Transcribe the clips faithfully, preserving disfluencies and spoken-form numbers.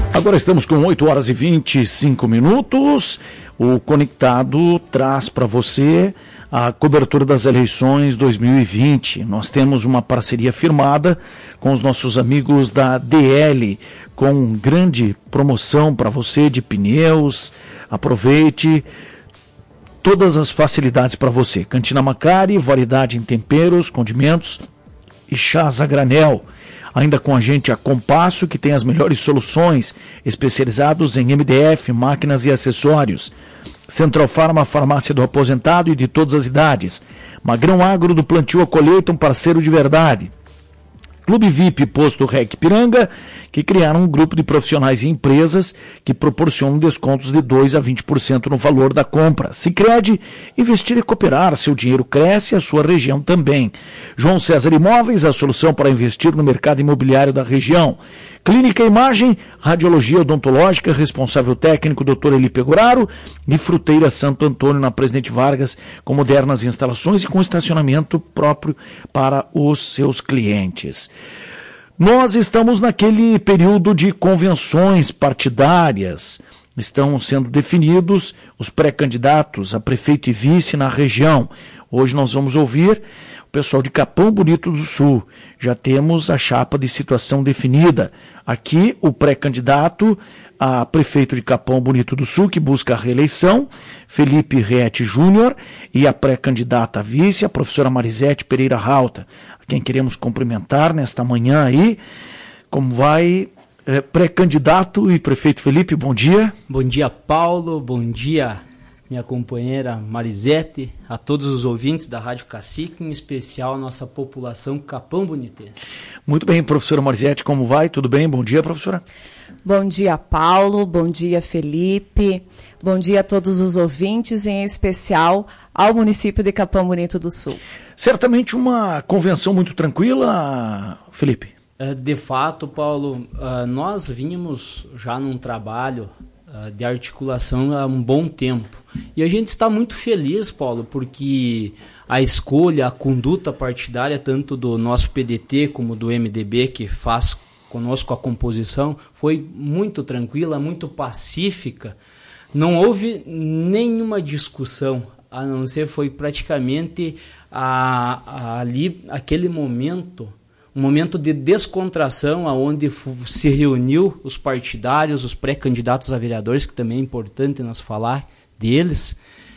Agora estamos com oito horas e vinte e cinco minutos. O Conectado traz para você a cobertura das eleições dois mil e vinte. Nós temos uma parceria firmada com os nossos amigos da D L, com grande promoção para você de pneus. Aproveite todas as facilidades para você. Cantina Macari, variedade em temperos, condimentos e chás a granel. Ainda com a gente a Compasso, que tem as melhores soluções, especializados em M D F, máquinas e acessórios. Central Farma, farmácia do aposentado e de todas as idades. Magrão Agro, do plantio à colheita, um parceiro de verdade. Clube V I P Posto Rec Piranga, que criaram um grupo de profissionais e empresas que proporcionam descontos de dois a vinte por cento no valor da compra. Sicredi, investir e cooperar, seu dinheiro cresce e a sua região também. João César Imóveis, a solução para investir no mercado imobiliário da região. Clínica Imagem, Radiologia Odontológica, responsável técnico doutor Eli Pegoraro, e Fruteira Santo Antônio, na Presidente Vargas, com modernas instalações e com estacionamento próprio para os seus clientes. Nós estamos naquele período de convenções partidárias. Estão sendo definidos os pré-candidatos a prefeito e vice na região. Hoje nós vamos ouvir o pessoal de Capão Bonito do Sul. Já temos a chapa de situação definida. Aqui o pré-candidato a prefeito de Capão Bonito do Sul, que busca a reeleição, Felipe Riete Júnior, e a pré-candidata a vice, a professora Marisete Pereira Rauta, a quem queremos cumprimentar nesta manhã aí. Como vai, é, pré-candidato e prefeito Felipe, bom dia. Bom dia, Paulo, bom dia, minha companheira Marisete, a todos os ouvintes da Rádio Cacique, em especial a nossa população capão bonitense. Muito bem, professora Marisete, como vai? Tudo bem? Bom dia, professora. Bom dia, Paulo, bom dia, Felipe, bom dia a todos os ouvintes, em especial ao município de Capão Bonito do Sul. Certamente uma convenção muito tranquila, Felipe? De fato, Paulo, nós vínhamos já num trabalho de articulação há um bom tempo. E a gente está muito feliz, Paulo, porque a escolha, a conduta partidária, tanto do nosso P D T como do M D B, que faz conosco a composição, foi muito tranquila, muito pacífica. Não houve nenhuma discussão, a não ser foi praticamente a, a, ali aquele momento, um momento de descontração, onde se reuniu os partidários, os pré-candidatos a vereadores, que também é importante nós falar deles.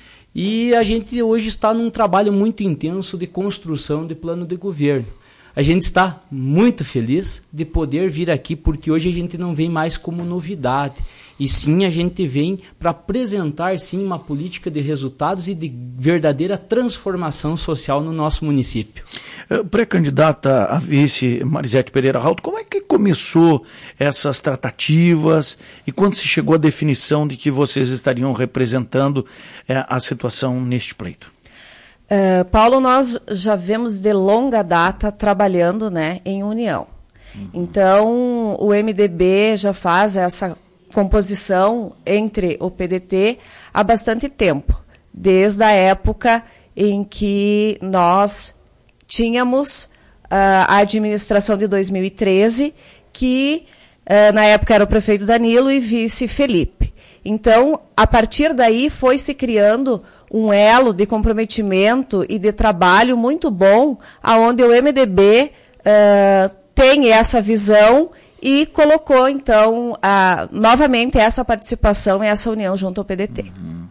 E a gente hoje está num trabalho muito intenso de construção de plano de governo. A gente está muito feliz de poder vir aqui, porque hoje a gente não vem mais como novidade, e sim a gente vem para apresentar sim uma política de resultados e de verdadeira transformação social no nosso município. Pré-candidata a vice Marisete Pereira Rauta, como é que começou essas tratativas e quando se chegou à definição de que vocês estariam representando é, a situação neste pleito? Uh, Paulo, nós já vemos de longa data trabalhando, né, em união. Uhum. Então, o M D B já faz essa composição entre o P D T há bastante tempo, desde a época em que nós tínhamos uh, a administração de dois mil e treze, que uh, na época era o prefeito Danilo e vice Felipe. Então, a partir daí foi se criando um elo de comprometimento e de trabalho muito bom, aonde o M D B uh, tem essa visão e colocou, então, a, novamente essa participação e essa união junto ao P D T. Uhum.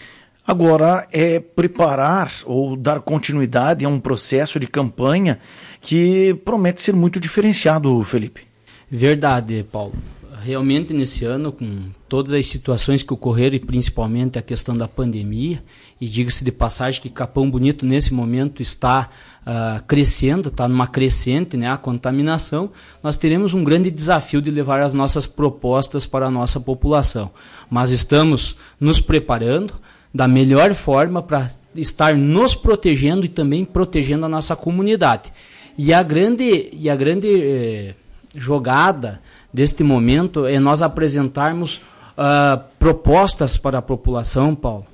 Agora, é preparar ou dar continuidade a um processo de campanha que promete ser muito diferenciado, Felipe. Verdade, Paulo. Realmente, nesse ano, com todas as situações que ocorreram, e principalmente a questão da pandemia, e diga-se de passagem que Capão Bonito, nesse momento, está uh, crescendo, está numa crescente, né, a contaminação, nós teremos um grande desafio de levar as nossas propostas para a nossa população. Mas estamos nos preparando da melhor forma para estar nos protegendo e também protegendo a nossa comunidade. E a grande, e a grande eh, jogada deste momento é nós apresentarmos uh, propostas para a população, Paulo,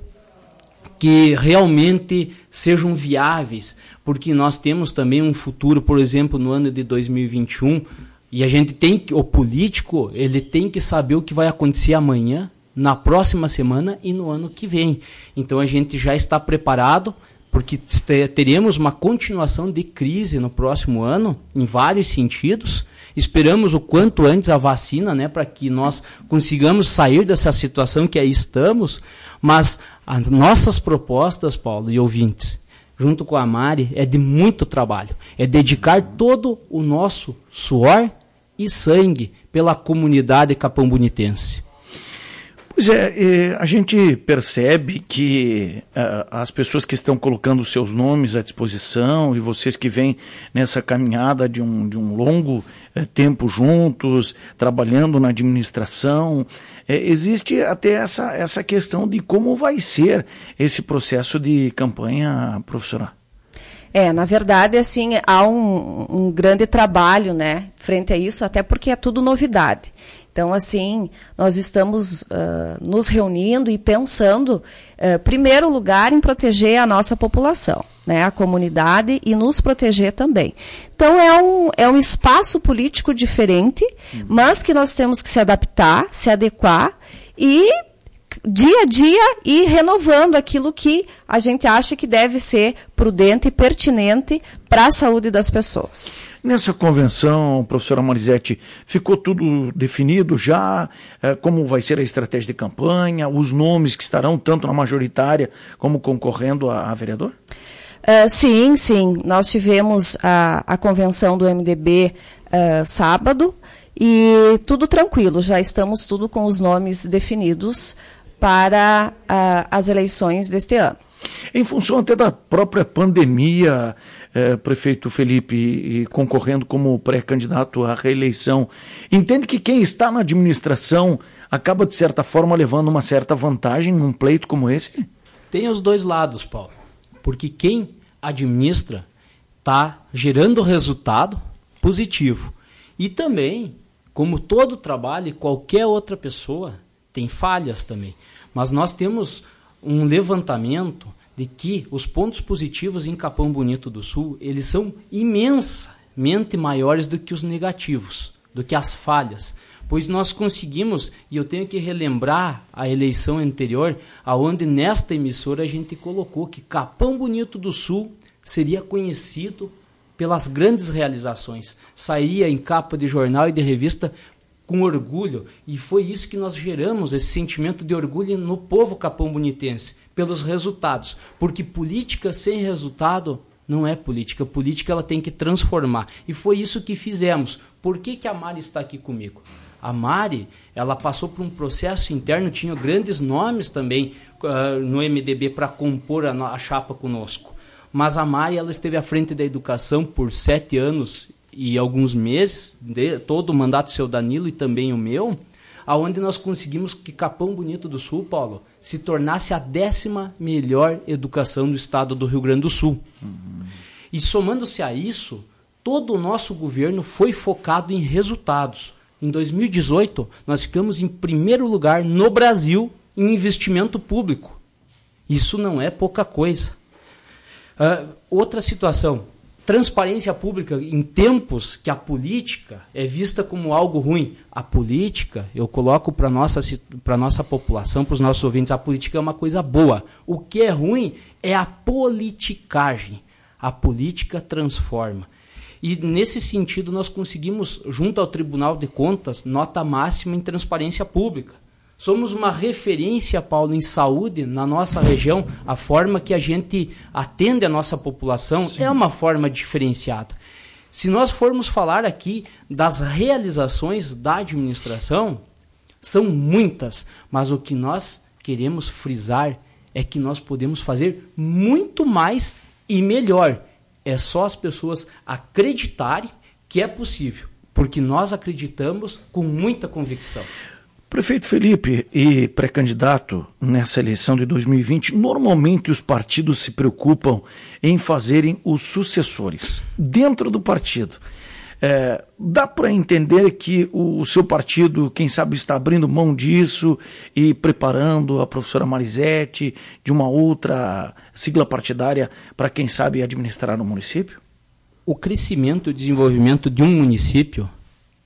que realmente sejam viáveis, porque nós temos também um futuro, por exemplo, no ano de dois mil e vinte e um, E a gente tem que, o político, ele tem que saber o que vai acontecer amanhã, na próxima semana e no ano que vem. Então a gente já está preparado, porque teremos uma continuação de crise no próximo ano, em vários sentidos. Esperamos o quanto antes a vacina, né, para que nós consigamos sair dessa situação que aí estamos. Mas as nossas propostas, Paulo e ouvintes, junto com a Mari, é de muito trabalho. É dedicar todo o nosso suor e sangue pela comunidade capão-bonitense. Pois é, a gente percebe que uh, as pessoas que estão colocando seus nomes à disposição e vocês que vêm nessa caminhada de um, de um longo uh, tempo juntos, trabalhando na administração, uh, existe até essa, essa questão de como vai ser esse processo de campanha, professora. É, na verdade, assim, há um, um grande trabalho, né, frente a isso, até porque é tudo novidade. Então, assim, nós estamos uh, nos reunindo e pensando, em uh, primeiro lugar, em proteger a nossa população, né, a comunidade, e nos proteger também. Então, é um, é um espaço político diferente, uhum. mas que nós temos que se adaptar, se adequar e, dia a dia, ir renovando aquilo que a gente acha que deve ser prudente e pertinente para a saúde das pessoas. Nessa convenção, professora Marizete, ficou tudo definido já? Eh, como vai ser a estratégia de campanha, os nomes que estarão tanto na majoritária como concorrendo a, a vereador? Uh, sim, sim. Nós tivemos a, a convenção do M D B uh, sábado e tudo tranquilo, já estamos tudo com os nomes definidos para uh, as eleições deste ano. Em função até da própria pandemia, eh, prefeito Felipe, e concorrendo como pré-candidato à reeleição, entende que quem está na administração acaba, de certa forma, levando uma certa vantagem num pleito como esse? Tem os dois lados, Paulo. Porque quem administra está gerando resultado positivo. E também, como todo trabalho e qualquer outra pessoa, tem falhas também. Mas nós temos um levantamento de que os pontos positivos em Capão Bonito do Sul, eles são imensamente maiores do que os negativos, do que as falhas. Pois nós conseguimos, e eu tenho que relembrar a eleição anterior, aonde nesta emissora a gente colocou que Capão Bonito do Sul seria conhecido pelas grandes realizações. Sairia em capa de jornal e de revista com orgulho, e foi isso que nós geramos, esse sentimento de orgulho no povo capão-bonitense, pelos resultados, porque política sem resultado não é política, política ela tem que transformar, e foi isso que fizemos. Por que que a Mari está aqui comigo? A Mari, ela passou por um processo interno, tinha grandes nomes também uh, no M D B para compor a, a chapa conosco, mas a Mari, ela esteve à frente da educação por sete anos e alguns meses, de, todo o mandato do seu Danilo e também o meu, aonde nós conseguimos que Capão Bonito do Sul, Paulo, se tornasse a décima melhor educação do estado do Rio Grande do Sul. Uhum. E somando-se a isso, todo o nosso governo foi focado em resultados. Em dois mil e dezoito, nós ficamos em primeiro lugar no Brasil em investimento público. Isso não é pouca coisa. Uh, outra situação, transparência pública em tempos que a política é vista como algo ruim. A política, eu coloco para a nossa, para nossa população, para os nossos ouvintes, a política é uma coisa boa. O que é ruim é a politicagem. A política transforma. E nesse sentido nós conseguimos, junto ao Tribunal de Contas, nota máxima em transparência pública. Somos uma referência, Paulo, em saúde na nossa região. A forma que a gente atende a nossa população Sim. é uma forma diferenciada. Se nós formos falar aqui das realizações da administração, são muitas, mas o que nós queremos frisar é que nós podemos fazer muito mais e melhor. É só as pessoas acreditarem que é possível, porque nós acreditamos com muita convicção. Prefeito Felipe e pré-candidato nessa eleição de dois mil e vinte, normalmente os partidos se preocupam em fazerem os sucessores dentro do partido. É, dá para entender que o, o seu partido, quem sabe, está abrindo mão disso e preparando a professora Marizete de uma outra sigla partidária para, quem sabe, administrar no município? O crescimento e o desenvolvimento de um município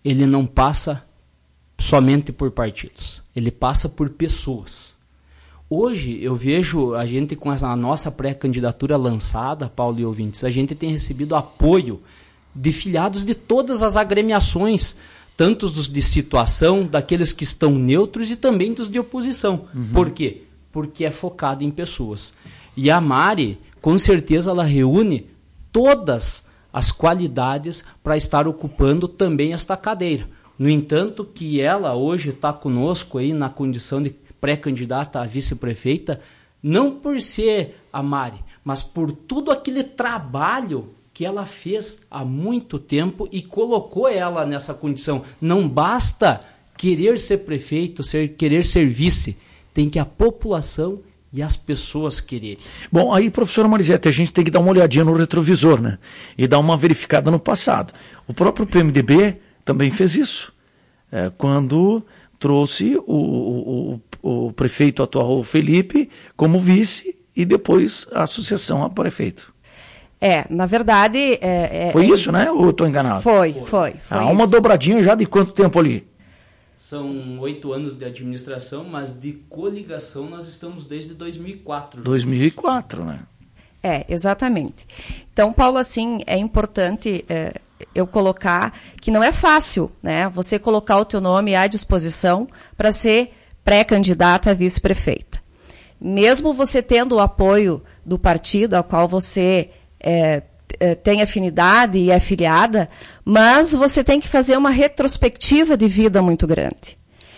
ele não passa somente por partidos, ele passa por pessoas. Hoje eu vejo a gente com a nossa pré-candidatura lançada, Paulo e ouvintes, a gente tem recebido apoio de filiados de todas as agremiações, tanto dos de situação, daqueles que estão neutros e também dos de oposição. Uhum. Por quê? Porque é focado em pessoas. E a Mari, com certeza, ela reúne todas as qualidades para estar ocupando também esta cadeira. No entanto, que ela hoje está conosco aí na condição de pré-candidata a vice-prefeita, não por ser a Mari, mas por tudo aquele trabalho que ela fez há muito tempo e colocou ela nessa condição. Não basta querer ser prefeito, ser, querer ser vice, tem que a população e as pessoas quererem. Bom, aí, professora Marisete, a gente tem que dar uma olhadinha no retrovisor, né? E dar uma verificada no passado. O próprio P M D B também fez isso, é, quando trouxe o, o, o, o prefeito atual, o Felipe, como vice e depois a sucessão a prefeito. É, na verdade... É, é, foi é, isso, né? Ou eu estou enganado? Foi, foi. foi Há uma dobradinha já de quanto tempo ali? São oito anos de administração, mas de coligação nós estamos desde dois mil e quatro. dois mil e quatro, né? É, exatamente. Então, Paulo, assim, é importante é, eu colocar que não é fácil, né? Você colocar o teu nome à disposição para ser pré-candidata a vice-prefeita. Mesmo você tendo o apoio do partido ao qual você é, é, tem afinidade e é afiliada, mas você tem que fazer uma retrospectiva de vida muito grande.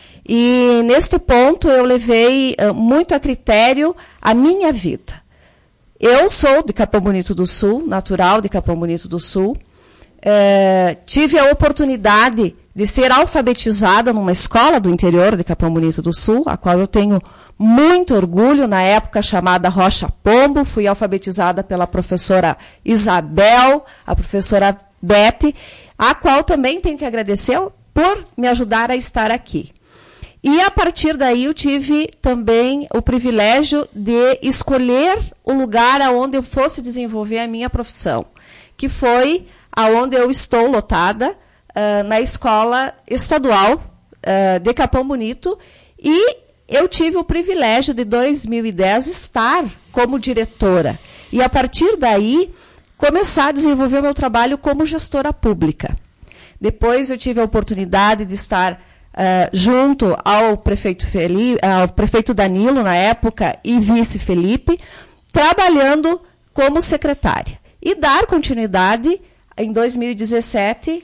E, neste ponto, eu levei uh, muito a critério a minha vida. Eu sou de Capão Bonito do Sul, natural de Capão Bonito do Sul. É, tive a oportunidade de ser alfabetizada numa escola do interior de Capão Bonito do Sul, a qual eu tenho muito orgulho, na época chamada Rocha Pombo. Fui alfabetizada pela professora Isabel, a professora Bete, a qual também tenho que agradecer por me ajudar a estar aqui. E, a partir daí, eu tive também o privilégio de escolher o lugar aonde eu fosse desenvolver a minha profissão, que foi aonde eu estou lotada, uh, na Escola Estadual uh, de Capão Bonito, e eu tive o privilégio de, dois mil e dez, estar como diretora. E, a partir daí, começar a desenvolver o meu trabalho como gestora pública. Depois, eu tive a oportunidade de estar Uh, junto ao prefeito, Felipe, ao prefeito Danilo, na época, e vice Felipe, trabalhando como secretária. E dar continuidade, em dois mil e dezessete,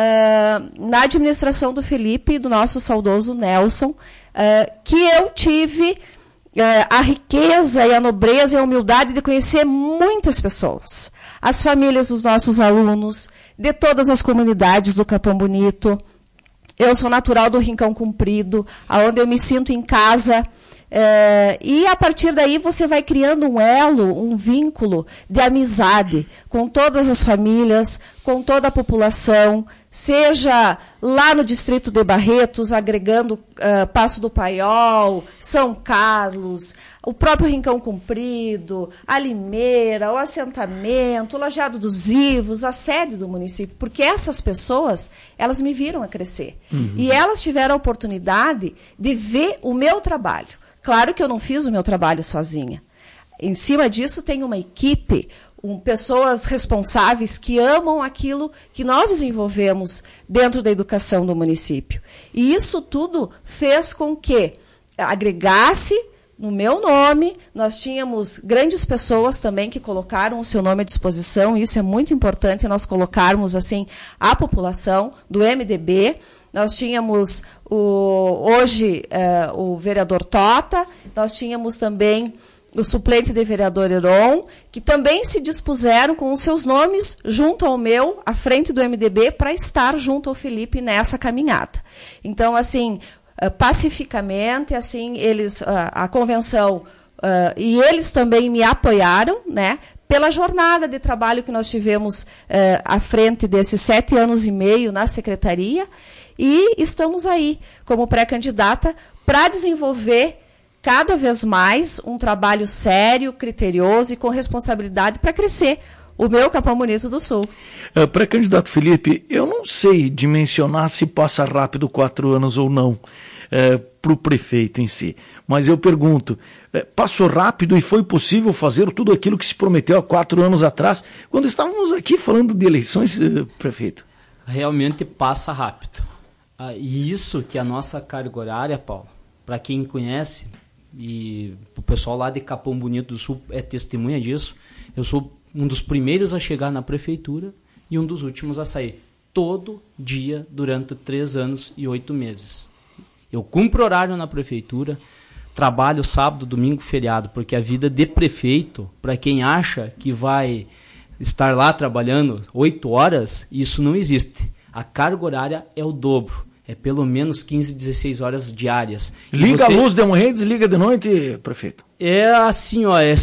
uh, na administração do Felipe e do nosso saudoso Nelson, uh, que eu tive uh, a riqueza e a nobreza e a humildade de conhecer muitas pessoas. As famílias dos nossos alunos, de todas as comunidades do Capão Bonito. Eu sou natural do Rincão Comprido, onde eu me sinto em casa. É, e, a partir daí, você vai criando um elo, um vínculo de amizade com todas as famílias, com toda a população, seja lá no distrito de Barretos, agregando uh, Passo do Paiol, São Carlos, o próprio Rincão Comprido, a Limeira, o assentamento, o Lajeado dos Ivos, a sede do município, porque essas pessoas, elas me viram a crescer. Uhum. E elas tiveram a oportunidade de ver o meu trabalho. Claro que eu não fiz o meu trabalho sozinha. Em cima disso, tem uma equipe, um, pessoas responsáveis que amam aquilo que nós desenvolvemos dentro da educação do município. E isso tudo fez com que agregasse no meu nome. Nós tínhamos grandes pessoas também que colocaram o seu nome à disposição, e isso é muito importante, nós colocarmos assim a população do M D B. Nós tínhamos o, hoje eh, o vereador Tota, nós tínhamos também o suplente de vereador Heron, que também se dispuseram com os seus nomes junto ao meu, à frente do M D B, para estar junto ao Felipe nessa caminhada. Então, assim, pacificamente, assim, eles, a, a convenção, uh, e eles também me apoiaram, né, pela jornada de trabalho que nós tivemos uh, à frente desses sete anos e meio na secretaria, e estamos aí como pré-candidata para desenvolver cada vez mais um trabalho sério, criterioso e com responsabilidade para crescer o meu Capão Bonito do Sul. Uh, Pré-candidato Felipe, eu não sei dimensionar se passa rápido quatro anos ou não uh, para o prefeito em si, mas eu pergunto, uh, passou rápido e foi possível fazer tudo aquilo que se prometeu há quatro anos atrás, quando estávamos aqui falando de eleições, uh, prefeito? Realmente passa rápido. Ah, e isso que a nossa carga horária, Paulo, para quem conhece, e o pessoal lá de Capão Bonito do Sul é testemunha disso, eu sou um dos primeiros a chegar na prefeitura e um dos últimos a sair. Todo dia durante três anos e oito meses. Eu cumpro horário na prefeitura, trabalho sábado, domingo, feriado, porque a vida de prefeito, para quem acha que vai estar lá trabalhando oito horas, isso não existe. A carga horária é o dobro. É pelo menos quinze, dezesseis horas diárias. Liga você... a luz de manhã e desliga de noite, prefeito? É assim, ó, é,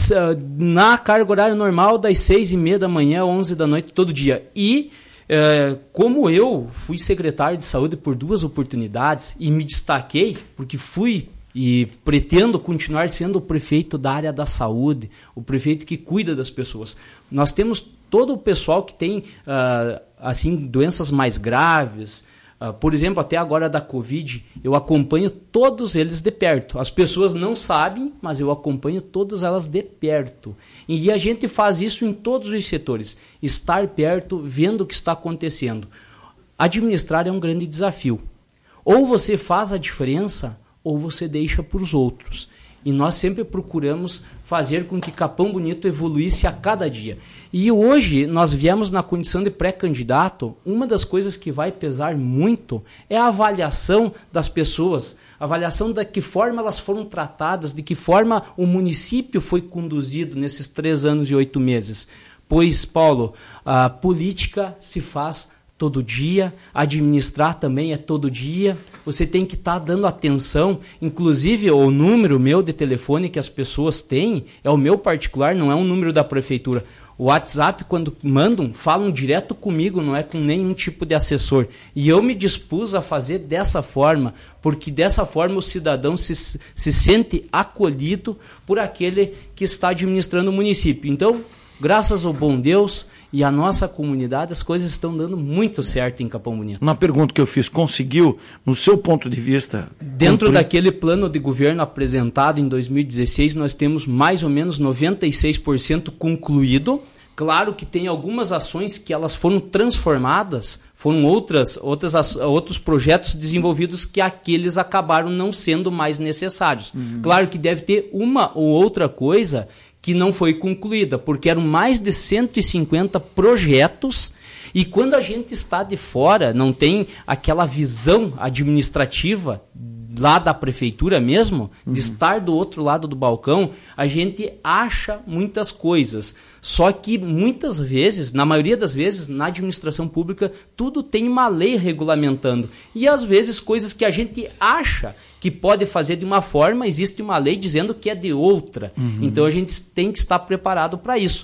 na carga horária normal, das seis e meia da manhã, onze da noite, todo dia. E é, como eu fui secretário de saúde por duas oportunidades e me destaquei, porque fui e pretendo continuar sendo o prefeito da área da saúde, o prefeito que cuida das pessoas. Nós temos todo o pessoal que tem uh, assim, doenças mais graves. Uh, por exemplo, até agora da Covid, eu acompanho todos eles de perto. As pessoas não sabem, mas eu acompanho todas elas de perto. E a gente faz isso em todos os setores. Estar perto, vendo o que está acontecendo. Administrar é um grande desafio. Ou você faz a diferença, ou você deixa para os outros. E nós sempre procuramos fazer com que Capão Bonito evoluísse a cada dia. E hoje nós viemos na condição de pré-candidato, uma das coisas que vai pesar muito é a avaliação das pessoas, a avaliação de que forma elas foram tratadas, de que forma o município foi conduzido nesses três anos e oito meses. Pois, Paulo, a política se faz todo dia, administrar também é todo dia, você tem que estar tá dando atenção, inclusive o número meu de telefone que as pessoas têm, é o meu particular, não é um número da prefeitura. O WhatsApp, quando mandam, falam direto comigo, não é com nenhum tipo de assessor. E eu me dispus a fazer dessa forma, porque dessa forma o cidadão se, se sente acolhido por aquele que está administrando o município. Então, graças ao bom Deus e à nossa comunidade, as coisas estão dando muito certo em Capão Bonito. Na pergunta que eu fiz, conseguiu, no seu ponto de vista... Dentro cumprir... daquele plano de governo apresentado em dois mil e dezesseis, nós temos mais ou menos noventa e seis por cento concluído. Claro que tem algumas ações que elas foram transformadas, foram outras, outras, outros projetos desenvolvidos que aqueles acabaram não sendo mais necessários. Uhum. Claro que deve ter uma ou outra coisa que não foi concluída, porque eram mais de cento e cinquenta projetos, e quando a gente está de fora, não tem aquela visão administrativa lá da prefeitura mesmo, uhum. de estar do outro lado do balcão, a gente acha muitas coisas. Só que muitas vezes, na maioria das vezes, na administração pública, tudo tem uma lei regulamentando. E às vezes coisas que a gente acha que pode fazer de uma forma, existe uma lei dizendo que é de outra. Uhum. Então a gente tem que estar preparado para isso.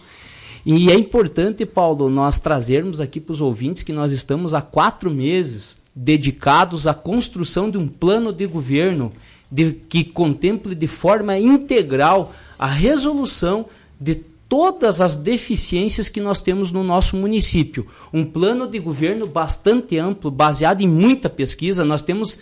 E é importante, Paulo, nós trazermos aqui para os ouvintes que nós estamos há quatro meses dedicados à construção de um plano de governo de, que contemple de forma integral a resolução de todas as deficiências que nós temos no nosso município. Um plano de governo bastante amplo, baseado em muita pesquisa. Nós temos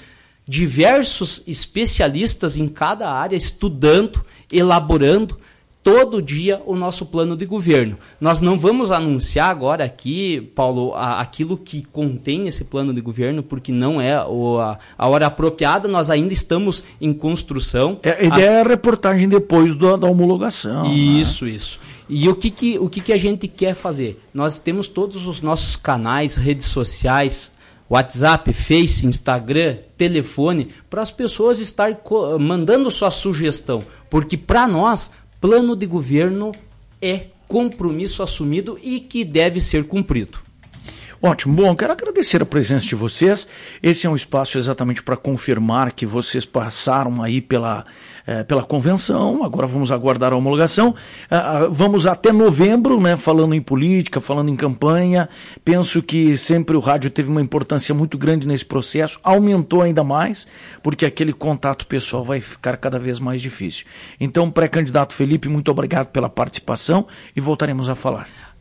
diversos especialistas em cada área estudando, elaborando todo dia o nosso plano de governo. Nós não vamos anunciar agora aqui, Paulo, a, aquilo que contém esse plano de governo, porque não é o, a, a hora apropriada, nós ainda estamos em construção. É, a ideia a... é a reportagem depois do, da homologação. Isso, né? isso. E o, que, que, o que, que a gente quer fazer? Nós temos todos os nossos canais, redes sociais, WhatsApp, Face, Instagram, telefone, para as pessoas estarem mandando sua sugestão, porque para nós, plano de governo é compromisso assumido e que deve ser cumprido. Ótimo. Bom, quero agradecer a presença de vocês. Esse é um espaço exatamente para confirmar que vocês passaram aí pela, eh, pela convenção. Agora vamos aguardar a homologação. Ah, vamos até novembro, né, falando em política, falando em campanha. Penso que sempre o rádio teve uma importância muito grande nesse processo. Aumentou ainda mais, porque aquele contato pessoal vai ficar cada vez mais difícil. Então, pré-candidato Felipe, muito obrigado pela participação e voltaremos a falar.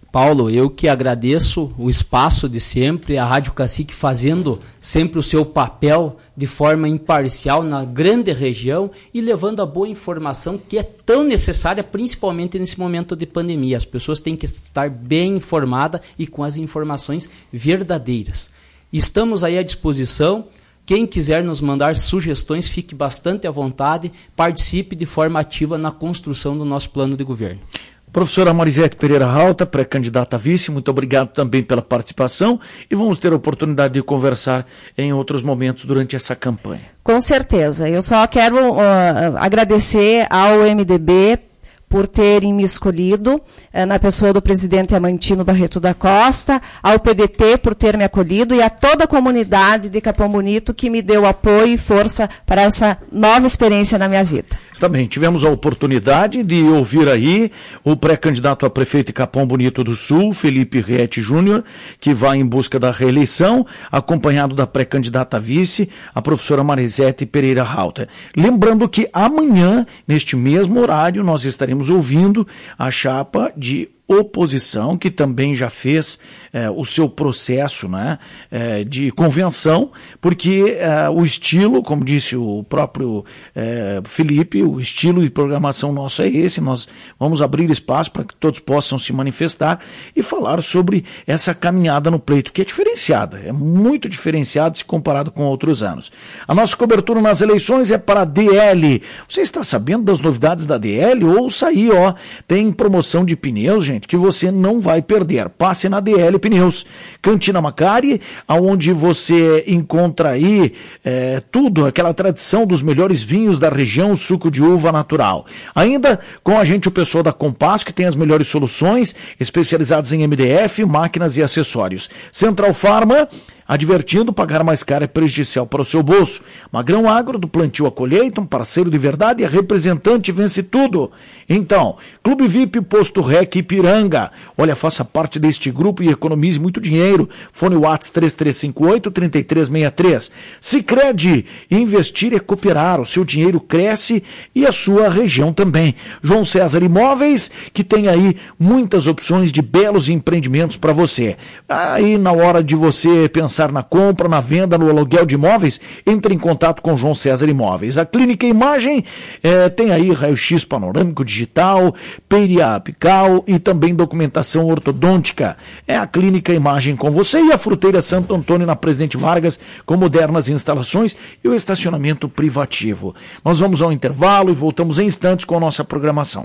Paulo, eu que agradeço o espaço de sempre, a Rádio Cacique fazendo sempre o seu papel de forma imparcial na grande região e levando a boa informação que é tão necessária, principalmente nesse momento de pandemia. As pessoas têm que estar bem informadas e com as informações verdadeiras. Estamos aí à disposição. Quem quiser nos mandar sugestões, fique bastante à vontade, participe de forma ativa na construção do nosso plano de governo. Professora Marisete Pereira Rauta, pré-candidata a vice, muito obrigado também pela participação e vamos ter a oportunidade de conversar em outros momentos durante essa campanha. Com certeza. Eu só quero uh, agradecer ao M D B por terem me escolhido, eh, na pessoa do presidente Amantino Barreto da Costa, ao P D T por ter me acolhido e a toda a comunidade de Capão Bonito que me deu apoio e força para essa nova experiência na minha vida. Também tivemos a oportunidade de ouvir aí o pré-candidato a prefeito de Capão Bonito do Sul, Felipe Riete Júnior, que vai em busca da reeleição, acompanhado da pré-candidata a vice, a professora Marisete Pereira Rauta. Lembrando que amanhã, neste mesmo horário, nós estaremos ouvindo a chapa de oposição, que também já fez eh, o seu processo, né, eh, de convenção, porque eh, o estilo, como disse o próprio eh, Felipe, o estilo de programação nosso é esse, nós vamos abrir espaço para que todos possam se manifestar e falar sobre essa caminhada no pleito, que é diferenciada, é muito diferenciada se comparado com outros anos. A nossa cobertura nas eleições é para a D L. Você está sabendo das novidades da D L? Ouça aí, ó, tem promoção de pneus, gente, que você não vai perder. Passe na D L Pneus, Cantina Macari, onde você encontra aí é, tudo, aquela tradição dos melhores vinhos da região, suco de uva natural. Ainda com a gente o pessoal da Compass, que tem as melhores soluções, especializadas em M D F, máquinas e acessórios. Central Pharma, advertindo, pagar mais caro é prejudicial para o seu bolso. Magrão Agro, do plantio à colheita, um parceiro de verdade e representante, vence tudo. Então, Clube V I P, Posto Rec Ipiranga. Olha, faça parte deste grupo e economize muito dinheiro. Fone WhatsApp três três cinco oito, três três seis três. Sicredi, investir é cooperar. O seu dinheiro cresce e a sua região também. João César Imóveis, que tem aí muitas opções de belos empreendimentos para você. Aí, na hora de você pensar na compra, na venda, no aluguel de imóveis, entre em contato com João César Imóveis. A Clínica Imagem eh, tem aí raio-x panorâmico digital, periapical e também documentação ortodôntica. É a Clínica Imagem com você e a Fruteira Santo Antônio na Presidente Vargas com modernas instalações e o estacionamento privativo. Nós vamos ao intervalo e voltamos em instantes com a nossa programação.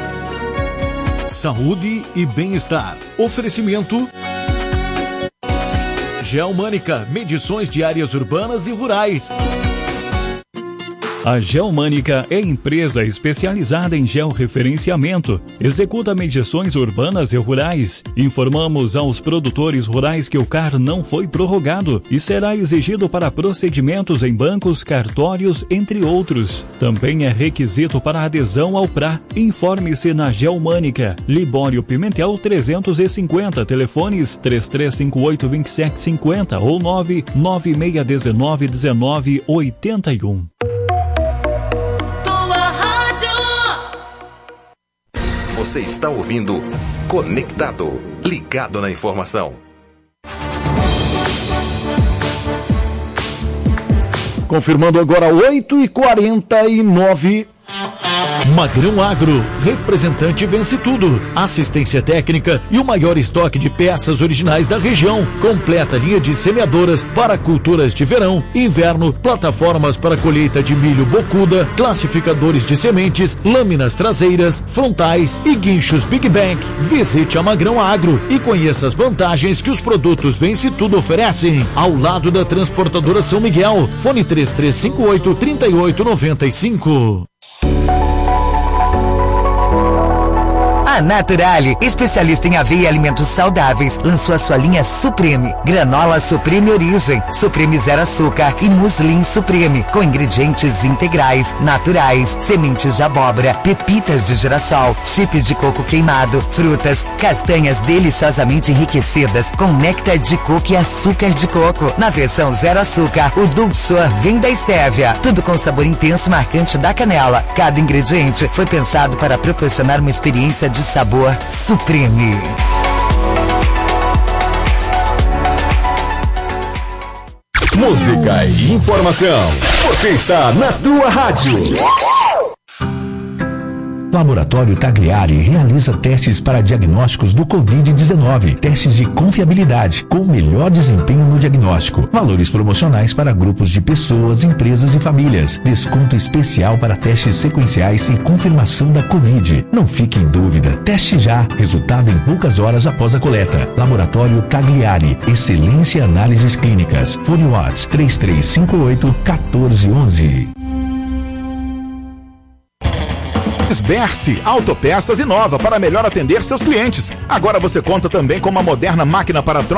Saúde e bem-estar. Oferecimento Geomânica, medições de áreas urbanas e rurais. A Geomânica é empresa especializada em georreferenciamento. Executa medições urbanas e rurais. Informamos aos produtores rurais que o C A R não foi prorrogado e será exigido para procedimentos em bancos, cartórios, entre outros. Também é requisito para adesão ao P R A. Informe-se na Geomânica. Libório Pimentel trezentos e cinquenta, telefones três três cinco oito, dois sete cinco zero ou nove nove seis um nove um nove oito um. Você está ouvindo Conectado, ligado na informação. Confirmando agora oito e quarenta e nove. Magrão Agro, representante vence tudo. Assistência técnica e o maior estoque de peças originais da região. Completa linha de semeadoras para culturas de verão, inverno, plataformas para colheita de milho bocuda, classificadores de sementes, lâminas traseiras, frontais e guinchos Big Bang. Visite a Magrão Agro e conheça as vantagens que os produtos Vence Tudo oferecem. Ao lado da transportadora São Miguel. Fone três três cinco oito, três oito nove cinco. A Naturale, especialista em aveia e alimentos saudáveis, lançou a sua linha Supreme. Granola Supreme Origem, Supreme Zero Açúcar e Muslin Supreme, com ingredientes integrais, naturais, sementes de abóbora, pepitas de girassol, chips de coco queimado, frutas, castanhas deliciosamente enriquecidas com néctar de coco e açúcar de coco. Na versão Zero Açúcar, o Dulçor vem da estévia. Tudo com sabor intenso e marcante da canela. Cada ingrediente foi pensado para proporcionar uma experiência de sabor supreme. Música e informação. Você está na tua rádio. Laboratório Tagliari realiza testes para diagnósticos do covid dezenove. Testes de confiabilidade, com melhor desempenho no diagnóstico. Valores promocionais para grupos de pessoas, empresas e famílias. Desconto especial para testes sequenciais e confirmação da Covid. Não fique em dúvida. Teste já. Resultado em poucas horas após a coleta. Laboratório Tagliari. Excelência em análises clínicas. Fone WhatsApp três três cinco oito um quatro um um. Esberce, autopeças inova para melhor atender seus clientes. Agora você conta também com uma moderna máquina para troca